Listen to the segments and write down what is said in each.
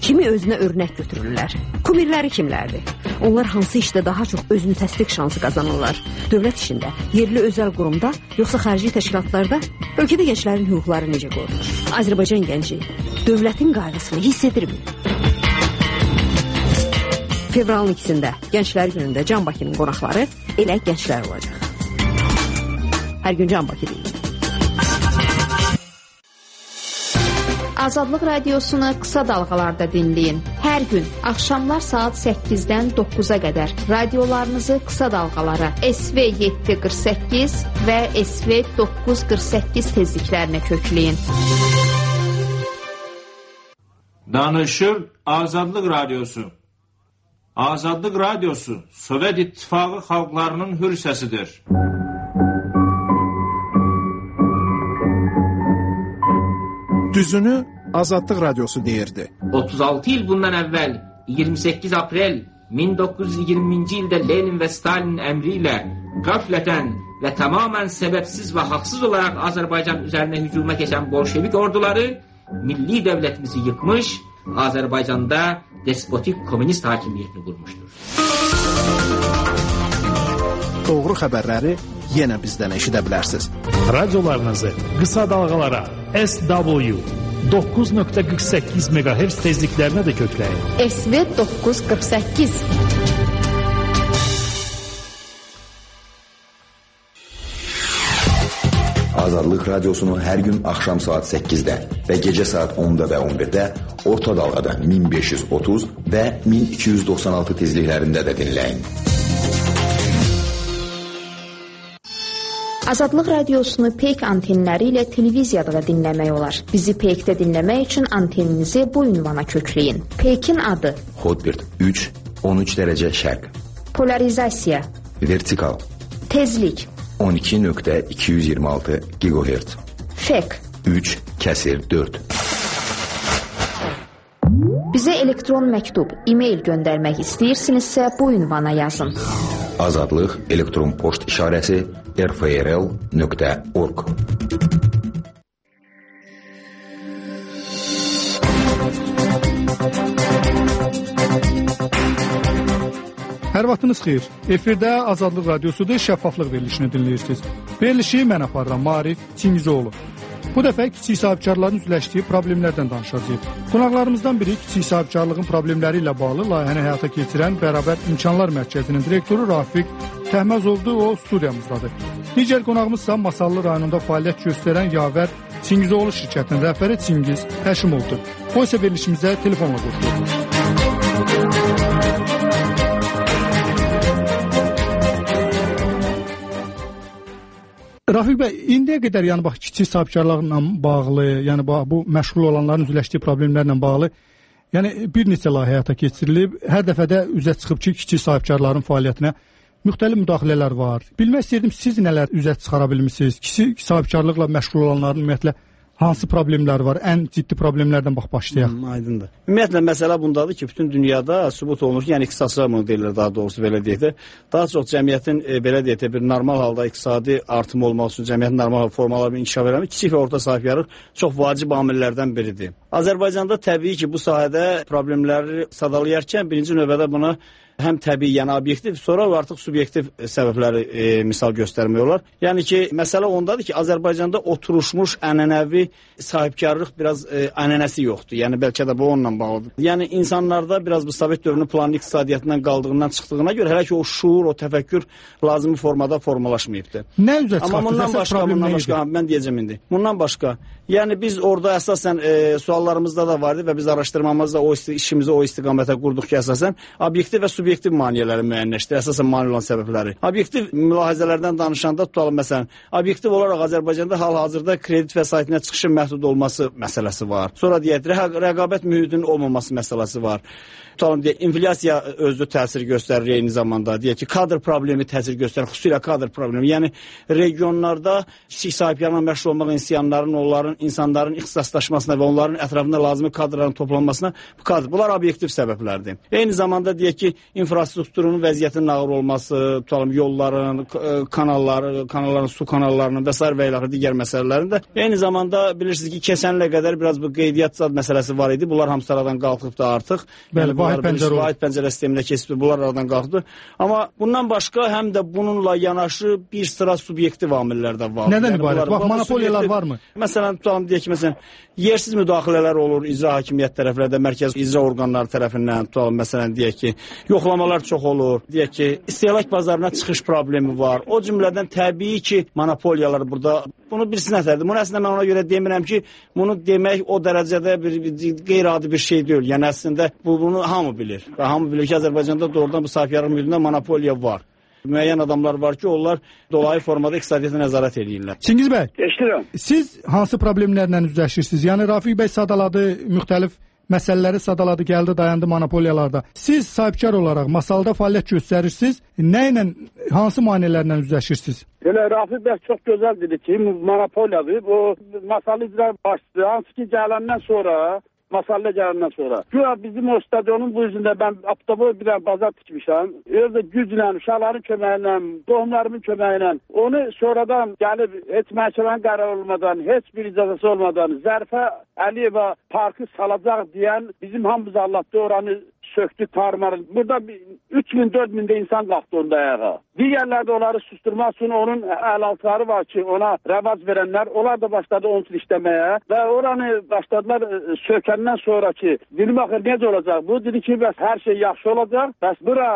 kimi özünə örnək götürürlər? Kumirləri kimlərdir? Onlar hansı işdə daha çox özünü təsdiq şansı qazanırlar? Dövlət işində, yerli özəl qurumda, yoxsa xarici təşkilatlarda? Ölkədə gənclərin hüquqları necə qorunur? Azərbaycan gənci dövlətin qayğısını hiss edirmi? Fevralın 2-də Gənclər Günündə Can Bakının qonaqları elə gənclər olacaq. Hər gün Can Bakı deyil. Azadlıq Radiosunu qısa dalğalarda dinləyin. Hər gün axşamlar saat 8-dən 9-a qədər radiolarınızı qısa dalğalara SV 748 və SV 948 tezliklərinə kökləyin. Danışır Azadlıq Radiosu. Azadlıq Radiosu Sovet İttifaqı xalqlarının hür səsidir. Düzünü Azadlıq Radiosu deyirdi. 36 il bundan əvvəl 28 aprel 1920-ci ildə Lenin və Stalinin əmri ilə qəflətən və tamamən səbəbsiz və haqsız olaraq Azərbaycan üzərinə hücuma keçən bolşevik orduları milli dövlətimizi yıkmış, Azərbaycanda despotik komünist hakimiyyətini qurmuşdur. Doğru xəbərləri yenə bizdən eşidə bilərsiniz. Radiolarınızı qısa dalğalara SW 9.48 MHz tezliklərinə də kökləyin. SV 948. Azadlıq Radiosunu hər gün axşam saat 8-də və gecə saat 10-da və 11-də orta dalğada 1530 və 1296 tezliklərində də dinləyin. Azadlıq Radiosunu PEYK antenləri ilə televiziyada da dinləmək olar. Bizi PEYK-də dinləmək üçün anteninizi bu ünvana kökləyin. PEYK-in adı Hotbird 3, 13 dərəcə şərq. Polarizasiya. Vertikal. Tezlik 12.226 GHz. FEK 3/4. Bizə elektron məktub, e-mail göndərmək istəyirsinizsə bu ünvana yazın. Azadlıq elektron poçt işarəsi rfrl.org. Hər vaxtınız xeyir. Efirdə Azadlıq Radiosu'da şəffaflıq verilişini dinləyirsiniz. Verilişi mən aparıram, Marif Çingizoğlu. Bu dəfə kiçik sahibkarların üzləşdiyi problemlərdən danışacağıq. Qonaqlarımızdan biri kiçik sahibkarlığın problemləri ilə bağlı layihəni həyata keçirən Bərabər İmkanlar Mərkəzinin direktoru Rafiq Təhməzovdur, o studiyamızdadır. Digər qonağımızsa Masallı rayonunda fəaliyyət göstərən Yavər Çingizoğlu şirkətinin rəhbəri Çingiz Həşimovdur. O isə verilişimizə telefonla qoşulur. Rafiq bəy, indiyə qədər kiçik sahibkarlarla bağlı, bu məşğul olanların üzləşdiyi problemlərlə bağlı, bir neçə layihə həyata keçirilib. Hər dəfədə üzə çıxıb ki, kiçik sahibkarların fəaliyyətinə müxtəlif müdaxilələr var. Bilmək istəyirdim, siz nələr üzə çıxara bilmişsiniz? Kiçik sahibkarlıqla məşğul olanların ümumiyyətlə hansı problemlər var? Ən ciddi problemlərdən başlayaq. Aydındır. Ümumiyyətlə, məsələ bundadır ki, bütün dünyada sübut olunur ki, iqtisadi modellər daha doğrusu belə deyək də, daha çox cəmiyyətin belə deyək də, bir normal halda iqtisadi artım olmaq üçün cəmiyyətin normal formalarını inkişaf eləmək, kiçik və orta sahibkarlıq çox vacib amillərdən biridir. Azərbaycanda təbii ki, bu sahədə problemləri sadalayarkən birinci növbədə buna həm təbii, obyektiv, sonra artıq subyektiv səbəbləri misal göstərmək olar. Yəni ki, məsələ ondadır ki, Azərbaycanda oturuşmuş ənənəvi sahibkarlıq biraz ənənəsi yoxdur. Yəni, bəlkə də bu onunla bağlıdır. Yəni, insanlarda biraz bu Sovet dövrünün planlı iqtisadiyyatından qaldığından çıxdığına görə hələ ki, o şuur, o təfəkkür lazımi formada formalaşmayıbdır. Nə üzə çıxartdı? Amma bundan başqa, mən deyəcəm indi. Bundan başqa, yəni biz orada əsasən suallarımızda da vardı və biz araşdırmamızda işimizi o istiqamətə qurduq ki, əsasən obyektiv və subyektiv maneələri müəyyənləşdir, əsasən mane olan səbəbləri. Obyektiv mülahizələrdən danışanda tutalım, məsələn, obyektiv olaraq Azərbaycanda hal-hazırda kredit vəsaitinə çıxışın məhdud olması məsələsi var. Sonra deyək, rəqabət mühitinin olmaması məsələsi var. Tutalım, deyək, inflyasiya özü təsir göstərir eyni zamanda. Deyək ki, kadr problemi təsir göstərir, xüsusilə kadr problemi. Yəni, regionlarda kiçik sahibkarlarla məşğul olmaq insanların onların insanların ixtisaslaşmasına və onların ətrafında lazımi kadrların toplanmasına bunlar obyektiv səbəblərdir. Eyni zamanda deyək ki, infrastrukturun vəziyyətinin ağır olması, tutalım yolların, kanalların, su kanallarının və s. və ilə digər məsələlərin də. Eyni zamanda bilirsiniz ki, keçən ilə qədər biraz bu qeydiyyat məsələsi var idi. Bunlar hamısı aradan qalxıb da artıq. Bəli, vahid pəncərə sisteminə keçib, bunlar aradan qalxdı. Amma bundan başqa həm də bununla yanaşı bir sıra subyektiv amillər də var. Nədən ibarət? Bax, monopoliyalar varmı? Məsələn, tutalım deyək ki, məsələn, yersiz müdaxilələr olur icra hakimiyyət tərəflərdə, mərkəz icra orqanları tərəfindən, tutalım, məsələn, deyək ki, yoxlamalar çox olur, deyək ki, istehlak bazarına çıxış problemi var. O cümlədən təbii ki, monopoliyalar burada, bunu birisi nətərdir? Bunu əslində mən ona görə demirəm ki, bunu demək o dərəcədə bir qeyri-adi bir şey deyil. Yəni, əslində, bunu hamı bilir. Və hamı bilir ki, Azərbaycanda doğrudan bu sahibkarlıq mühitində monopoliya var. Müəyyən adamlar var ki, onlar dolayı formada iqtisadiyyata nəzarət edirlər. Çingiz bəy, eşidirəm. Siz hansı problemlərlə üzləşirsiniz? Yəni, Rafiq bəy sadaladı, müxtəlif məsələləri sadaladı, gəldi, dayandı monopoliyalarda. Siz sahibkar olaraq masalda fəaliyyət göstərirsiniz. Nə ilə, hansı maneələrlə üzləşirsiniz? Elə Rafiq bəy çox gözəl dedi ki, monopoliyadır. O masalı icra başçısı, hansı ki gələndən sonra, masallə gələndən sonra. Güya bizim o stadionun bu yüzündə mən aptaboy bir bazar tikmişəm. Özdə güclə, uşaqların köməyi ilə, doğumlarımın köməyi ilə. Onu sonradan gəlib, heç məhkəmənin qərar olmadan, heç bir icazəsi olmadan Zərfə Əliyeva parkı salacaq deyən bizim hamımız Allah'ta oranı söktü, tarmarı. Burada 3000-4000 də insan qalxdı onda ayağa. Digərlər də onları susturmaq üçün onun əlaltıları var ki, ona rəvac verənlər, onlar da başladı onun üçün işləməyə və oranı başladılar sökəndən sonra ki, dedim axır necə olacaq bu? Dedi ki, bəs hər şey yaxşı olacaq, bəs bura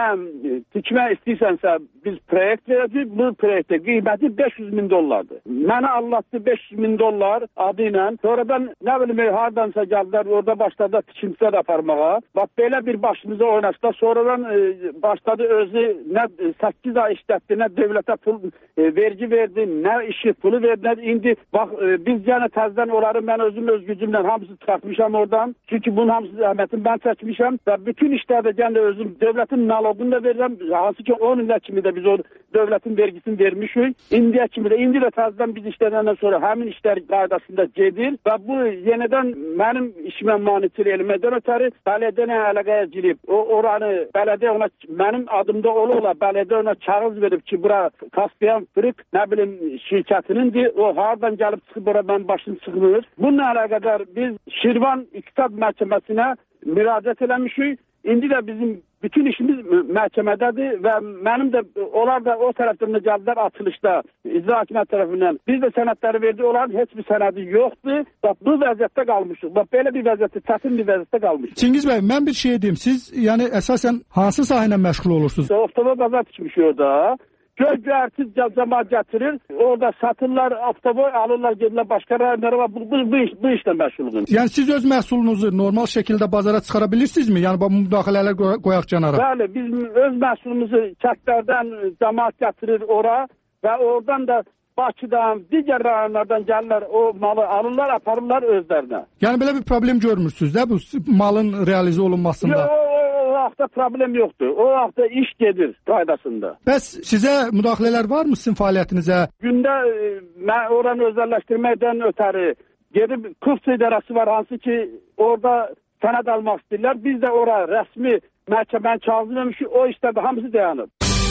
tikmək istəyirsənsə biz proyekt verəcək, bu proyektə qiyməti $500,000. Mənə anlattı $500,000 adı ilə. Sonradan nə bilim, hardansa gəldilər, orada başladı tikintisə də aparmağa. Bax, belə bir başımıza oynaşdı. Sonradan başladı özü nə 8 ay işlətdi, nə dövlətə pul vergi verdi, nə işi pulu verdi. İndi bax, biz yəni təzdən onları mən özüm öz gücümlə hamısı çıxartmışam oradan. Çünki bunun hamısı zəhmətini mən çəkmişəm və bütün işlərdə yəni özüm dövlətin naloqunu da verirəm. Hansı ki 10 illər kimi də biz o dövlətin vergisini vermişik. İndiyə kimi də, indi də təzdən biz işlədəndən sonra həmin işlər qaydasında gedir və bu yenidən mənim işimə maniçilik eləməkdən ötəri bələdiyyə əlaqəyə girib. Oranı bələdiyyə ona, mənim adımda ola bələdiyyə ona kağız verib ki, bura Kaspiyan Fırık, nə bilim, şirkətinindir. O hardan gəlib çıxıb ora mən başım çıxmır. Bununla əlaqədar biz Şirvan İqtisad Məhkəməsinə müraciət eləmişik. İndi də bizim bütün işimiz məhkəmədədir və mənim də, onlar da o tərəfdən gəldilər açılışda, icra hakimiyyət tərəfindən. Biz də sənədləri verdik, onların heç bir sənədi yoxdur. Bax, bu vəziyyətdə qalmışıq. Bax, belə bir vəziyyətdə, çətin bir vəziyyətdə qalmışıq. Çingiz bəy, mən bir şey deyim. Siz, yəni, əsasən hansı sahə ilə məşğul olursunuz? Avtomobil bazar tikmiş orada. Göz-göyərsiz cəmaat gətirir, orada satırlar, avtoboy alırlar, gedirlər başqa rayonlara və bu işlə məşğuldur. Yəni siz öz məhsulunuzu normal şəkildə bazara çıxara bilirsinizmi? Yəni bu müdaxilələr qoyaq kənara. Bəli, biz öz məhsulumuzu kəndlərdən cəmaat gətirir ora və oradan da Bakıdan, digər rayonlardan gəlirlər, o malı alırlar, aparırlar özlərinə. Yəni belə bir problem görmürsünüz də bu malın realizə olunmasında? O vaxtda problem yoxdur. O vaxtda iş gedir qaydasında. Bəs sizə müdaxilələr varmı sizin fəaliyyətinizə? Gündə mən oranı özəlləşdirməkdən ötəri gedib Kufça idarəsi var, hansı ki orada sənəd almaq istəyirlər. Biz də ora rəsmi məhkəmənin kağızını vermişik, o işlərdə hamısı dayanıb.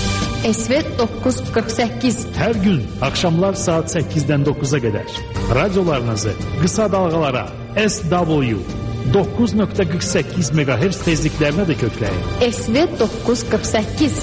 SV 948 Hər gün axşamlar saat 8-dən 9-a qədər radiolarınızı qısa dalğalara SW 9.48 MHz tezliklərinə də kökləyin. SV 948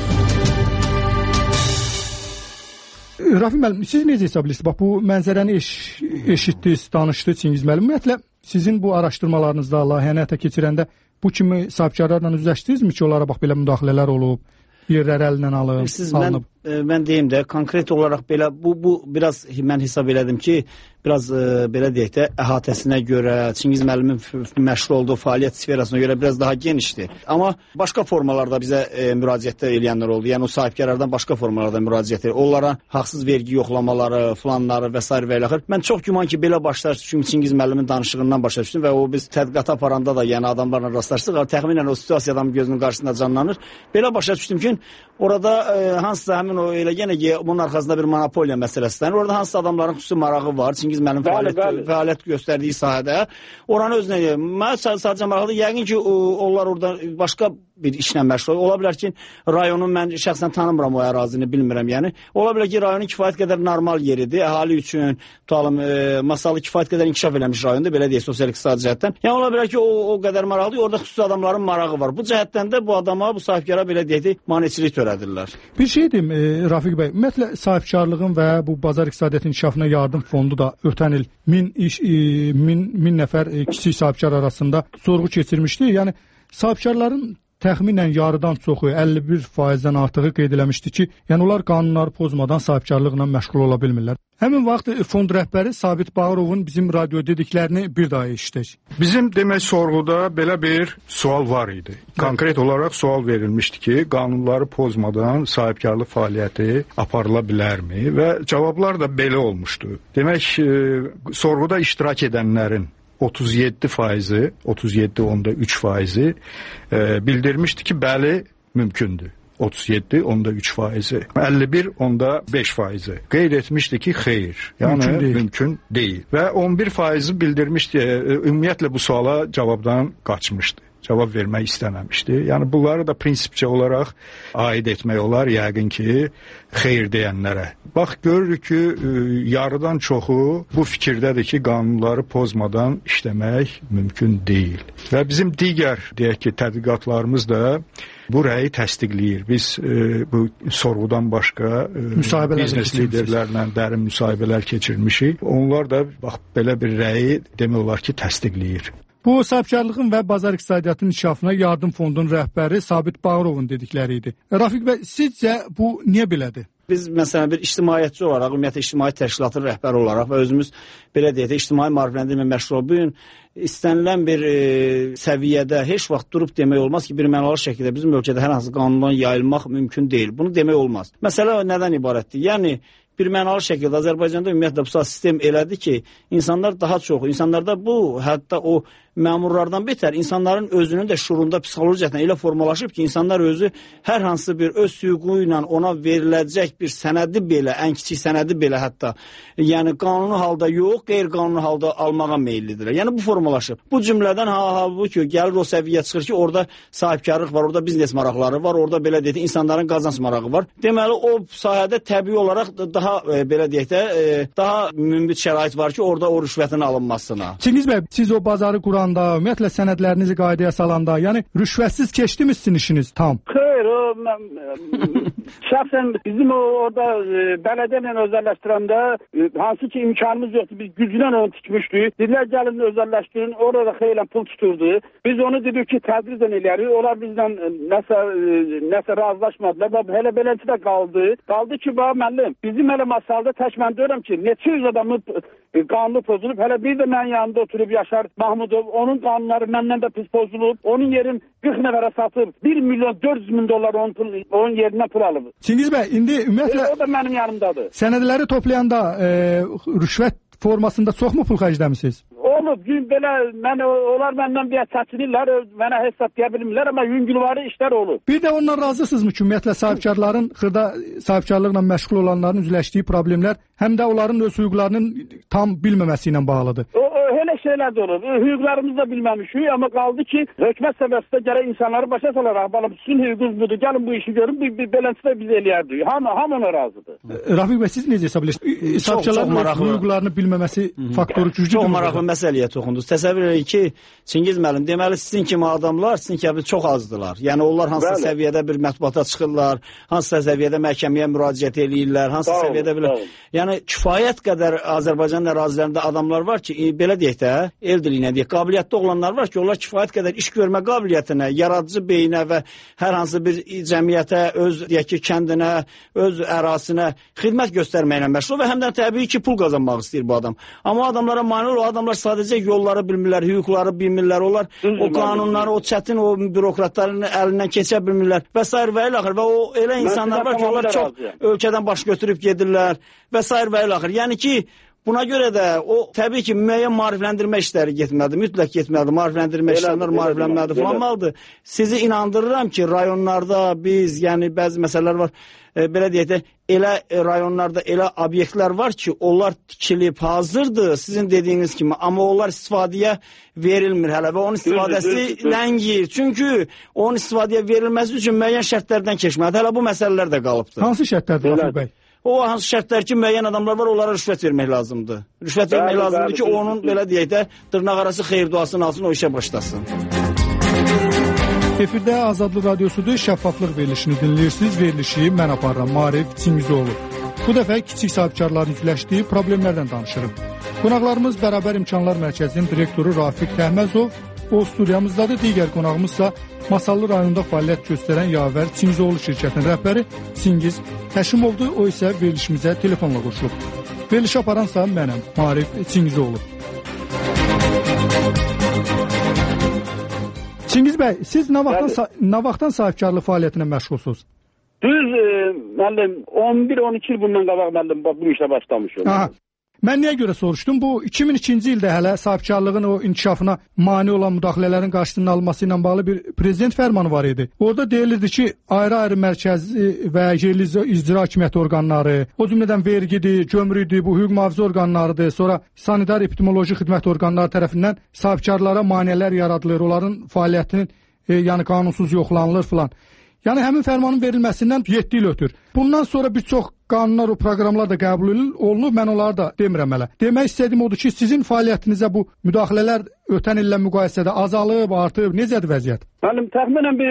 Rafiq müəllim, siz necə hesablayırsınız? Bax, bu mənzərəni eşitdiniz, danışdı Çingiz müəllim. Ümumiyyətlə, sizin bu araşdırmalarınızda, layihəni həyata keçirəndə bu kimi sahibkarlarla üzləşdinizmi ki, onlara bax, belə müdaxilələr olub, yerləri əlindən alınıb? Mən deyim də, konkret olaraq belə, bu biraz mən hesab elədim ki, biraz belə deyək də, əhatəsinə görə, Çingiz müəllimin məşğul olduğu fəaliyyət sferasına görə biraz daha genişdir. Amma başqa formalarda bizə müraciətdə eləyənlər oldu. Yəni o sahibkarlardan başqa formalarda müraciət edir. Onlara haqsız vergi yoxlamaları, planları və s. və ilə axır. Mən çox güman ki, belə başlar, çünki Çingiz müəllimin danışığından başa düşdüm və o biz tədqiqat aparanda da, yəni adamlarla rastlaşdıq, təxminən o situasiya adamın gözünün qarşısında canlanır. Belə başa düşdüm ki, orada hansısa həmin həmin o elə yenə ki, bunun arxasında bir monopoliya məsələsidir. Orada hansı adamların xüsusi marağı var, Çingiz müəllim fəaliyyət göstərdiyi sahədə. Oranı özünə deyir. Mən sadəcə maraqlı, yəqin ki, onlar orada başqa bir işlə məşğul. Ola bilər ki, rayonun mən şəxsən tanımıram o ərazini, bilmirəm yəni. Ola bilər ki, rayonun kifayət qədər normal yeridir, əhali üçün, tutalım, masalı kifayət qədər inkişaf eləmiş rayondur, belə deyək, sosial-iqtisadi cəhətdən. Yəni, ola bilər ki, o qədər maraqlı, orada xüsusi adamların marağı var. Bu cəhətdən də bu adama, bu sahibkara belə deyək, maneçilik törədirlər. Bir şey deyim, Rafiq bəy, ümumiyyətlə sahibkarlığın və bu bazar iqtisadiyyatının inkişafına yardım fondu da ötən il 1000 nəfər kiçik sahibkar arasında sorğu keçirmişdi. Yəni, sahibkarların təxminən yarıdan çoxu 51%-dən artığı qeyd eləmişdi ki, yəni onlar qanunları pozmadan sahibkarlıqla məşğul ola bilmirlər. Həmin vaxt fond rəhbəri Sabit Bağırovun bizim radio dediklərini bir daha eşitdik. Bizim demək sorğuda belə bir sual var idi. Konkret olaraq sual verilmişdi ki, qanunları pozmadan sahibkarlıq fəaliyyəti aparıla bilərmi? Və cavablar da belə olmuşdu. Demək, sorğuda iştirak edənlərin 37%, 37.3% bildirmişdi ki, bəli, mümkündür. 37.3%, 51.5% qeyd etmişdi ki, xeyr, yəni mümkün deyil. Və 11% bildirmişdi, ümumiyyətlə bu suala cavabdan qaçmışdı. Cavab vermək istəməmişdi. Yəni, bunları da prinsipcə olaraq aid etmək olar, yəqin ki, xeyr deyənlərə. Bax, görürük ki, yarıdan çoxu bu fikirdədir ki, qanunları pozmadan işləmək mümkün deyil. Və bizim digər, deyək ki, tədqiqatlarımız da bu rəyi təsdiqləyir. Biz bu sorğudan başqa biznes liderlərlə dərin müsahibələr keçirmişik. Onlar da bax, belə bir rəyi demək olar ki, təsdiqləyir. Bu, sahibkarlığın və bazar iqtisadiyyatının inkişafına yardım fondunun rəhbəri Sabit Bağırovun dedikləri idi. Rafiq bəy, sizcə bu niyə belədir? Biz məsələn bir ictimaiyyətçi olaraq, ümumiyyətlə ictimai təşkilatın rəhbəri olaraq və özümüz belə deyək də ictimai maarifləndirmə məşğul bu gün istənilən bir səviyyədə heç vaxt durub demək olmaz ki, bir mənalı şəkildə bizim ölkədə hər hansı qanundan yayılmaq mümkün deyil. Bunu demək olmaz. Məsələ nədən ibarətdir? Yəni bir mənalı şəkildə Azərbaycanda ümumiyyətlə bu sistem elədi ki, insanlar daha çox, insanlarda bu, hətta o məmurlardan betər, insanların özünün də şuurunda psixologiyatla elə formalaşıb ki, insanlar özü hər hansı bir öz hüququ ilə ona veriləcək bir sənədi belə, ən kiçik sənədi belə hətta, yəni qanuni halda yox, qeyri-qanuni halda almağa meyillidirlər. Yəni bu formalaşıb. Bu cümlədən halbuki gəlir o səviyyə çıxır ki, orada sahibkarlıq var, orada biznes maraqları var, orada belə deyək, insanların qazanc marağı var. Deməli, o sahədə təbii olaraq daha belə deyək də, daha münbit şərait var ki, orada o rüşvətin alınmasına. Çingiz bəy, siz o bazarı quranda, ümumiyyətlə sənədlərinizi qaydaya salanda, yəni rüşvətsiz keçdimi sizin işiniz tam? Xeyr, o şəxsən bizim orada bələdiyyə özəlləşdirəndə hansı ki imkanımız yoxdur, biz güclə onu tikmişdik. Dedilər gəlin özəlləşdirin, orada xeyli pul tuturdu. Biz onu dedik ki tədricən eləyərik. Onlar bizdən nəsə razılaşmadılar və hələ beləncə də qaldı. Qaldı ki, müəllim, bizim hələ masalda tək mən deyirəm ki, neçə yüz adamın qanunu pozulub, hələ bir də mənim yanında oturub Yaşar Mahmudov, onun qanunları məndən də pis pozulub, onun yerin 40 nəfərə satıb, 1 milyon 400 min dollar onun yerindən pul alıb. Çingiz bəy, indi ümumiyyətlə o da mənim yanımdadır. Sənədləri toplayanda rüşvət formasında çoxmu pul xərcləmisiniz? Olub, belə onlar məndən bir çəkinirlər, mənə hesab deyə bilmirlər, amma yüngülvari işlər olub. Bir də ondan razısınızmı ki, ümumiyyətlə sahibkarların, xırda sahibkarlıqla məşğul olanların üzləşdiyi problemlər həm də onların öz hüquqlarının tam bilməməsi ilə bağlıdır? Elə şeylər də olur. Hüquqlarımızı da bilməmişik, amma qaldı ki, hökumət səviyyəsində gərək insanları başa salaraq, balam, sizin hüququnuz budur, gəlin bu işi görün, beləncə biz eləyərdik. Hamı ona razıdır. Rafiq bəy, siz necə hesab edirsiniz? Sahibkarların hüquqlarını bilməməsi faktoru güclüdür. Çox maraqlı məsələyə toxundunuz. Təsəvvür edin ki, Çingiz müəllim, deməli sizin kimi adamlar, sizin kimi çox azdılar. Yəni onlar hansısa səviyyədə bir mətbuata çıxırlar, hansısa səviyyədə məhkəməyə müraciət edirlər, hansısa səviyyədə belə. Yəni kifayət qədər Azərbaycan ərazilərində adamlar var ki, belə deyək də, el dilinə deyək, qabiliyyətli olanlar var ki, onlar kifayət qədər iş görmə qabiliyyətinə, yaradıcı beyinə və hər hansı bir cəmiyyətə, öz deyək ki, kəndinə, öz ərazisinə xidmət göstərməklə məşğul və həm də təbii ki, pul qazanmaq istəyir bu adam. Amma adamlara mane olur, adamlar sadəcə yolları bilmirlər, hüquqları bilmirlər, onlar o qanunları, o çətin o bürokratların əlindən keçə bilmirlər və s. və ilaxır və o elə insanlar var ki, onlar çox ölkədən baş götürüb gedirlər və s. və ilaxır. Yəni ki, Buna görə də o təbii ki, müəyyən maarifləndirmə işləri getməlidir, mütləq getməlidir, maarifləndirmə işlərlər maariflənməlidir falanmalıdır. Sizi inandırıram ki, rayonlarda biz, yəni bəzi məsələlər var, belə deyək də, elə rayonlarda elə obyektlər var ki, onlar tikilib hazırdır, sizin dediyiniz kimi, amma onlar istifadəyə verilmir hələ və onun istifadəsi ləngir. Çünki onun istifadəyə verilməsi üçün müəyyən şərtlərdən keçməlidir. Hələ bu məsələlər də qalıbdır. Hansı şərtlərdir Rafi bəy? O hansı şərtlər ki, müəyyən adamlar var, onlara rüşvət vermək lazımdır. Rüşvət vermək lazımdır ki, onun, belə deyək də, dırnaq arası xeyir duasını alsın, o işə başlasın. Efirdə Azadlıq Radiosudur, şəffaflıq verilişini dinləyirsiniz. Verilişi mən aparıram, Maarif Çingizoğlu. Bu dəfə kiçik sahibkarların üzləşdiyi problemlərdən danışırıq. Qonaqlarımız Bərabər İmkanlar Mərkəzinin direktoru Rafiq Təhməzov, o studiyamızdadır. Digər qonağımızsa Masallı rayonunda fəaliyyət göstərən Yavər Çingizoğlu şirkətinin rəhbəri Çingiz Həşimovdur. O isə verilişimizə telefonla qoşulub. Verilişi aparansa mənəm, Maarif Çingizoğlu. Çingiz bəy, siz nə vaxtdan sahibkarlıq fəaliyyətinə məşğulsunuz? Düz, müəllim, 11-12 il bundan qabaq müəllim bu işə başlamışım. Aha. Mən niyə görə soruşdum? Bu 2002-ci ildə hələ sahibkarlığın o inkişafına mane olan müdaxilələrin qarşısının alınması ilə bağlı bir prezident fərmanı var idi. Orada deyilirdi ki, ayrı-ayrı mərkəzi və yerli icra hakimiyyəti orqanları, o cümlədən vergidir, gömrüdür, bu hüquq mühafizə orqanlarıdır, sonra sanitar epidemioloji xidmət orqanları tərəfindən sahibkarlara maneələr yaradılır, onların fəaliyyətinin yəni qanunsuz yoxlanılır filan. Yəni həmin fərmanın verilməsindən 7 il ötür. Bundan sonra bir çox qanunlar, o proqramlar da qəbul olunub, mən onları da demirəm hələ. Demək istədiyim odur ki, sizin fəaliyyətinizə bu müdaxilələr ötən illə müqayisədə azalıb, artıb, necədir vəziyyət? Mənim təxminən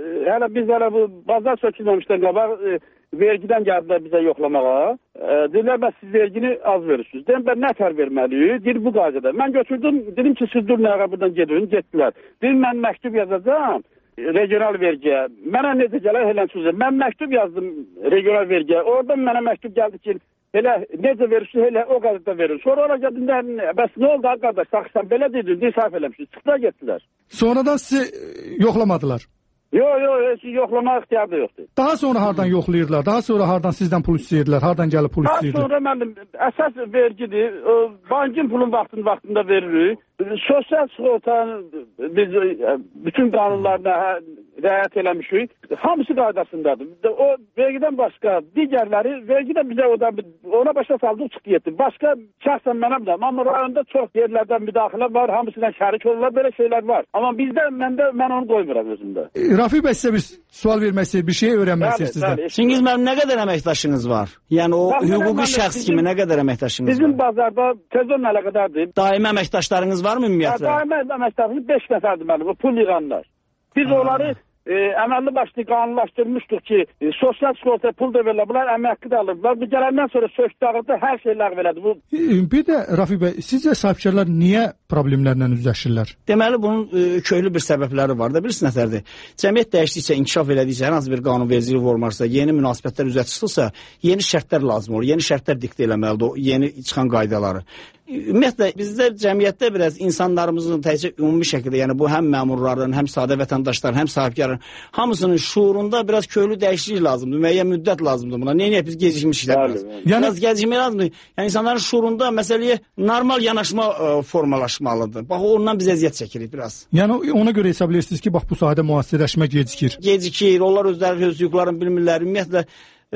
biz bu bazar sökülməmişdən qabaq vergidən gəldilər bizə yoxlamağa. Dedilər, bəs siz vergini az verirsiniz. Deyim, mən nə tər verməliyik? Deyir, bu qaydada. Mən götürdüm, dedim ki, siz durun, buradan gedin, getdilər. Dedim, mən məktub yazacağam regional vergiyə. Mənə necə gələr, helən sözü. Mən məktub yazdım regional vergiyə. Oradan mənə məktub gəldi ki, elə necə verirsiniz, elə o qədər də verir. Sonra ona gəldim, bəs nə oldu qardaş, sən belə dedin, səhv eləmişsiniz. Çıxdılar, getdilər. Sonradan sizi yoxlamadılar? Yox, yoxlama ixtiyarı da yoxdur. Daha sonra hardan yoxlayırlar? Daha sonra hardan sizdən pul istəyirdilər? Hardan gəlib pul istəyirdilər? Daha sonra mənim əsas vergidir. Bankin pulun vaxtında veririk. Sosial sığortanın biz bütün qanunlarına riayət eləmişik. Hamısı qaydasındadır. O vergidən başqa digərləri vergi də bizə ona başa saldıq çıxdı getdi. Başqa şəxsən mənəm də. Amma rayonda çox yerlərdən müdaxilə var. Hamısıyla şərik olurlar. Belə şeylər var. Amma bizdə mən onu qoymuram özümdə. Rafi bəy sizə bir sual vermək istəyir, bir şey öyrənmək istəyir sizdən. Çingiz mənim nə qədər əməkdaşınız var? Yəni o hüquqi şəxs kimi nə qədər əməkdaşınız var? Bizim bazarda sezonla əlaqədardır. Daimi əməkdaşlarınız varmı ümumiyyətlə? Daimi əməkdaşlarımız 5 nəfərdir mənim, pul yığanlar. Biz onları əməlli başlı qanunlaşdırmışdıq ki, sosial sığorta pul da verirlər, bunlar əmək də alırlar. Bu gələndən sonra sökdağıda hər şey ləğv elədi. Bir də Rafi bəy, sizcə sahibkarlar niyə problemlərlə üzləşirlər? Deməli, bunun köklü bir səbəbləri var da, bilirsiniz nətərdir? Cəmiyyət dəyişdikcə, inkişaf elədikcə, hər hansı bir qanunvericilik olmarsa, yeni münasibətlər üzə çıxırsa, yeni şərtlər lazım olur, yeni şərtlər diktə eləməlidir, o yeni çıxan qaydaları. Ümumiyyətlə, bizdə cəmiyyətdə biraz insanlarımızın təkcə ümumi şəkildə, yəni bu həm məmurların, həm sadə vətəndaşların, həm sahibkarların hamısının şuurunda biraz köklü dəyişiklik lazımdır, müəyyən müddət lazımdır buna. Neyini biz gecikmişik də biraz. Biraz gecikmək lazımdır. Yəni insanların şuurunda məsələyə normal yanaşma formalaşmalıdır. Bax, ondan biz əziyyət çəkirik biraz. Yəni ona görə hesab edirsiniz ki, bax bu sahədə müasirləşmə gecikir. Gecikir, onlar özləri öz hüquqlarını bilmirlər. Ümumiyyətlə,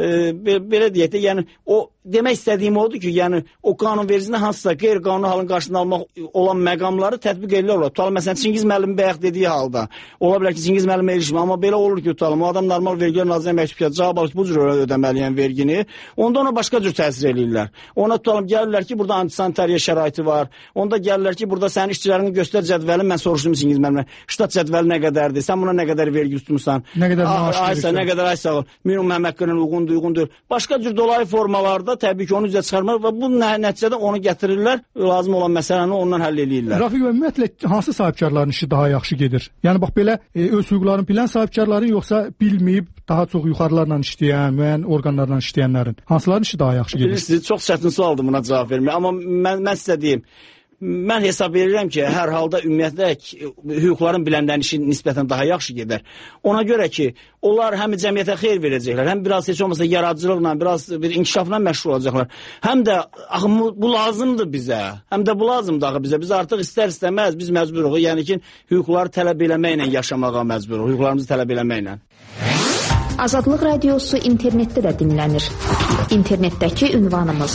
belə deyək də, yəni o demək istədiyim odur ki, yəni o qanunvericinin hansısa qeyri-qanuni halın qarşısını almaq olan məqamları tətbiq edirlər. Tutalım, məsələn, Çingiz müəllim bayaq dediyi halda, ola bilər ki, Çingiz müəllimə erişmə, amma belə olur ki, tutalım, o adam normal vergilər nazirə məktub yazır, cavab alır, bu cür ödəməliyən vergini, onda ona başqa cür təsir eləyirlər. Ona tutalım, gəlirlər ki, burada antisanitariya şəraiti var, onda gəlirlər ki, burada sənin işçilərini göstər cədvəlin, mən soruşdum Çingiz müəllimə, ştat cədvəli nə qədərdir, sən buna nə qədər vergi tutmusan, nə qədər maaş verirsən, nə qədər ay sağ ol, minimum əmək uyğundur. Başqa cür dolayı formalarda təbii ki, onu üzə çıxarmır və bu nəticədə onu gətirirlər, lazım olan məsələni ondan həll eləyirlər. Rafiq bəy, ümumiyyətlə hansı sahibkarların işi daha yaxşı gedir? Yəni bax belə öz hüquqlarını bilən sahibkarların, yoxsa bilməyib daha çox yuxarılarla işləyən, müəyyən orqanlarla işləyənlərin hansıların işi daha yaxşı gedir? Bilirsiniz, çox çətin sualdır buna cavab vermək, amma mən sizə deyim, mən hesab edirəm ki, hər halda ümumiyyətlə hüquqların biləndənişi nisbətən daha yaxşı gedər. Ona görə ki, onlar həm cəmiyyətə xeyir verəcəklər, həm biraz heç olmasa yaradıcılıqla, biraz bir inkişafla məşğul olacaqlar. Həm də bu lazımdır bizə. Həm də bu lazımdır axı bizə. Biz artıq istər-istəməz biz məcburuq. Yəni ki, hüquqları tələb eləməklə yaşamağa məcburuq. Hüquqlarımızı tələb eləməklə. Azadlıq radiosu internetdə də dinlənir. İnternetdəki ünvanımız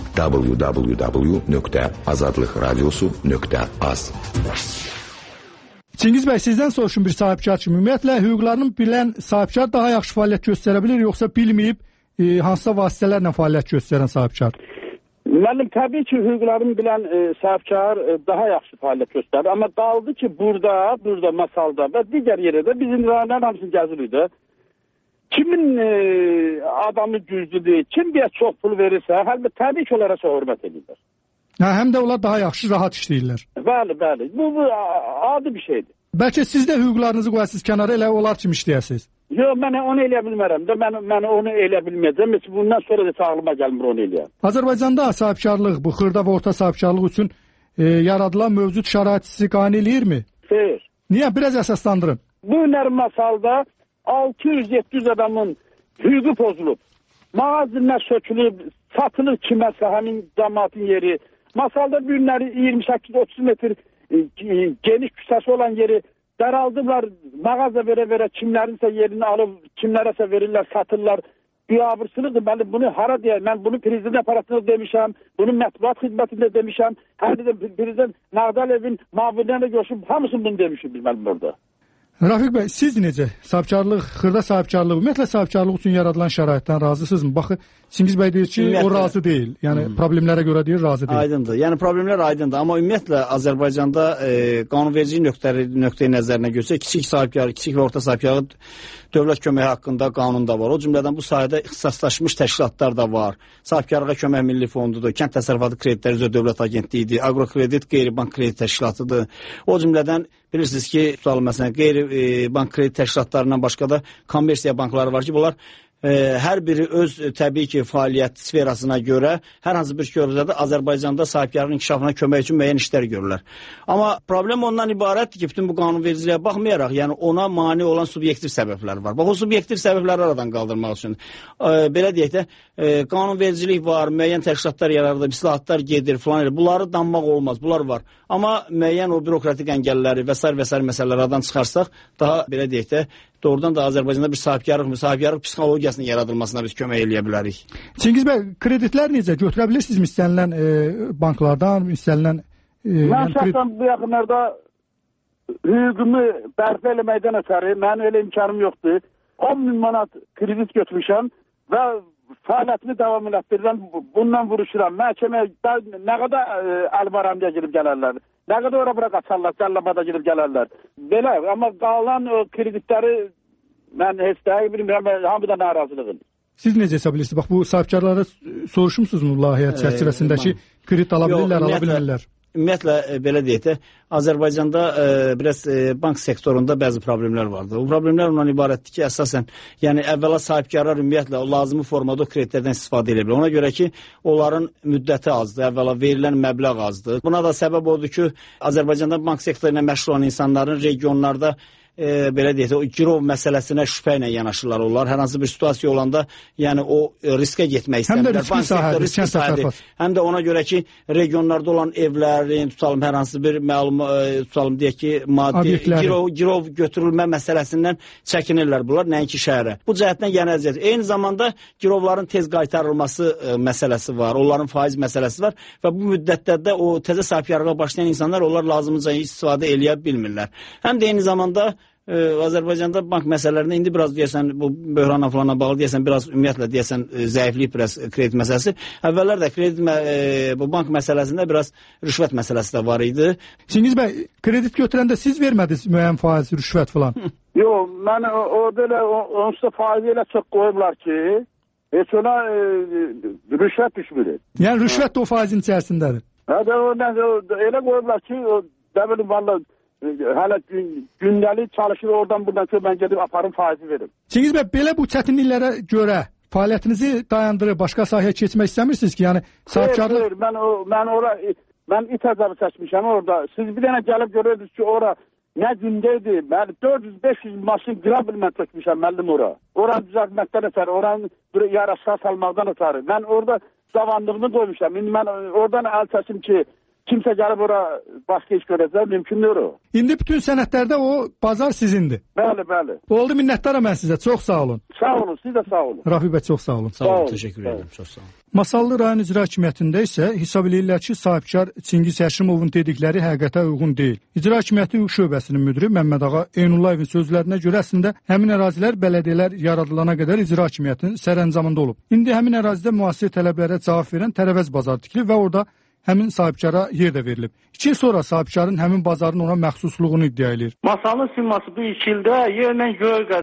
www.azadlıqradiosu.az. Çingiz bəy, sizdən soruşum bir sahibkar kimi. Ümumiyyətlə, hüquqlarını bilən sahibkar daha yaxşı fəaliyyət göstərə bilir, yoxsa bilməyib hansısa vasitələrlə fəaliyyət göstərən sahibkar? Müəllim, təbii ki, hüquqlarını bilən sahibkar daha yaxşı fəaliyyət göstərir. Amma qaldı ki, burada masalda və digər yerdə bizim rayonların hamısını gəzirikdə. Kimin adamı güclüdür, kim bir çox pul verirsə, əlbəttə təbii ki, onlara çox hörmət edirlər. Həm də onlar daha yaxşı, rahat işləyirlər. Bəli. Bu adi bir şeydir. Bəlkə siz də hüquqlarınızı qoyasınız kənara, elə onlar kimi işləyəsiniz. Yox, mən onu eləyə bilmərəm də, mən onu eləyə bilməyəcəm. Bundan sonra da ağlıma gəlmir onu eləyəm. Azərbaycanda sahibkarlıq, bu xırda və orta sahibkarlıq üçün yaradılan mövcud şərait sizi qane eləyirmi? Xeyr. Niyə? Biraz əsaslandırın. Bu günlərin masalda 600-700 adamın hüququ pozulub. Mağazinlər sökülüb, satılır kiməsə həmin cəmaatın yeri. Masalda bu günləri 28-30 metr geniş küçəsi olan yeri daraldılar, mağaza verə-verə kimlərinsə yerini alıb, kimlərəsə verirlər, satırlar. Biabırsılıqdır. Mən bunu hara deyəm? Mən bunu prezident aparatında demişəm, bunu mətbuat xidmətində demişəm, həm də prezident Nağdalevin mavillərlə görüşüb, hamısını bunu demişim bilməliyim orada. Rafiq bəy, siz necə? Sahibkarlıq, xırda sahibkarlıq, ümumiyyətlə sahibkarlıq üçün yaradılan şəraitdən razısınızmı? Baxın, Çingiz bəy deyir ki, ümumiyyətlə, o razı deyil. Yəni problemlərə görə deyir, razı deyil. Aydındır. Yəni problemlər aydındır. Amma ümumiyyətlə Azərbaycanda qanunverici nöqteyi nəzərinə görsək, kiçik və orta sahibkarlıq dövlət köməyi haqqında qanun da var. O cümlədən bu sahədə ixtisaslaşmış təşkilatlar da var. Sahibkarlığa kömək milli fondudur, kənd təsərrüfatı kreditləri üzrə dövlət agentliyidir, aqrokredit qeyri-bank kredit təşkilatıdır. O cümlədən bilirsiniz ki, məsələn, qeyri-bank kredit təşkilatlarından başqa da kommersiya bankları var ki, bunlar hər biri öz təbii ki, fəaliyyət sferasına görə hər hansı bir görülədə Azərbaycanda sahibkarlığın inkişafına kömək üçün müəyyən işlər görürlər. Amma problem ondan ibarətdir ki, bütün bu qanunvericiliyə baxmayaraq, yəni ona mane olan subyektiv səbəblər var. Bax, o subyektiv səbəbləri aradan qaldırmaq üçün belə deyək də, qanunvericilik var, müəyyən təşkilatlar yaradılır, islahatlar gedir, filan elə. Bunları danmaq olmaz, bunlar var. Amma müəyyən o bürokratik əngəlləri və s. məsələləri aradan çıxarsaq, daha belə deyək də, doğrudan da Azərbaycanda bir sahibkarlıq psixologiyasının yaradılmasına biz kömək eləyə bilərik. Çingiz bəy, kreditlər necə? Götürə bilirsinizmi istənilən banklardan, istənilən... Mən şəxsən bu yaxınlarda hüququmu bərpa eləməkdən ötəri, mənim elə imkanım yoxdur. 10.000 manat kredit götürmüşəm və fəaliyyətimi davam elətdirirəm, bundan vuruşuram. Məhkəməyə nə qədər Əlbaramya girib gələrlər, nə qədər ora-bura qaçarlar, Cəllabada girib gələrlər. Belə, amma qalan o kreditləri mən heç dəqiq bilmirəm, hamıda narazılığım. Siz necə hesab edirsiniz? Bax, bu sahibkarlara soruşmuşsunuzmu layihə çərçivəsindəki kredit ala bilirlər, ala bilmirlər? Ümumiyyətlə, belə deyək də, Azərbaycanda biraz bank sektorunda bəzi problemlər vardır. O problemlər ondan ibarətdir ki, əsasən, yəni əvvəla sahibkarlar ümumiyyətlə o lazımi formada o kreditlərdən istifadə edə bilir. Ona görə ki, onların müddəti azdır, əvvəla verilən məbləğ azdır. Buna da səbəb odur ki, Azərbaycanda bank sektoru ilə məşğul olan insanların regionlarda belə deyək, o girov məsələsinə şübhə ilə yanaşırlar onlar. Hər hansı bir situasiya olanda, yəni o riskə getmək istəmirlər. Həm də riskli sahədir. Həm də ona görə ki, regionlarda olan evlərin, tutalım hər hansı bir tutalım deyək ki, maddi girov götürülmə məsələsindən çəkinirlər bunlar, nəinki şəhərə. Bu cəhətdən yəni əziyyət. Eyni zamanda girovların tez qaytarılması məsələsi var, onların faiz məsələsi var və bu müddətdə də o təzə sahibkarlığa başlayan insanlar onlar lazımınca istifadə eləyə bilmirlər. Həm də eyni zamanda Azərbaycanda bank məsələlərində indi biraz deyəsən bu böhranla falana bağlı deyəsən biraz ümumiyyətlə deyəsən zəifliyib biraz kredit məsələsi. Əvvəllər də bu bank məsələsində biraz rüşvət məsələsi də var idi. Çingiz bəy, kredit götürəndə siz vermədiniz müəyyən faiz, rüşvət falan? Yox, mən orada elə onsuz da faizi elə çox qoyublar ki, heç ona rüşvət düşmür. Yəni rüşvət də o faizin içərisindədir. Elə qoyublar ki, nə bilim valla hələ gündəlik çalışır oradan buradan ki, mən gedib aparım faizi verim. Çingiz bəy, belə bu çətinliklərə görə fəaliyyətinizi dayandırıb başqa sahəyə keçmək istəmirsiniz ki, yəni sahibkarlıq... Xeyr, mən ora Mən it əzabı çəkmişəm orada. Siz bir dənə gəlib görürdünüz ki, ora nə gündəydi. Bəli, 400-500 maşın qırabil mən tökmüşəm müəllim ora. Oranı düzəltməkdən ötəri, oranı yaraşığa salmaqdan ötəri. Mən orada zavandığını qoymuşam. İndi mən oradan əl çəkim ki, kimsə gəlib ora başqa iş görəcək, mümkündür o. İndi bütün sənədlərdə o bazar sizindir. Bəli, bəli. Oldu, minnətdaram mən sizə. Çox sağ olun. Sağ olun, siz də sağ olun. Rafi bəy, çox sağ olun. Sağ olun, təşəkkür edirəm. Çox sağ olun. Masallı rayon icra hakimiyyətində isə hesab eləyirlər ki, sahibkar Çingiz Həşimovun dedikləri həqiqətə uyğun deyil. İcra hakimiyyəti hüquq şöbəsinin müdiri Məmməd Ağa Eynullayevin sözlərinə görə əslində həmin ərazilər bələdiyyələr yaradılana qədər icra hakimiyyətinin sərəncamında olub. İndi həmin ərazidə müasir tələblərə cavab verən Tərəvəz bazarı tikilib və orada həmin sahibkara yer də verilib. 2 il sonra sahibkarın həmin bazarın ona məxsusluğunu iddia edir. Masallı simması bu 2 ildə yerlə göy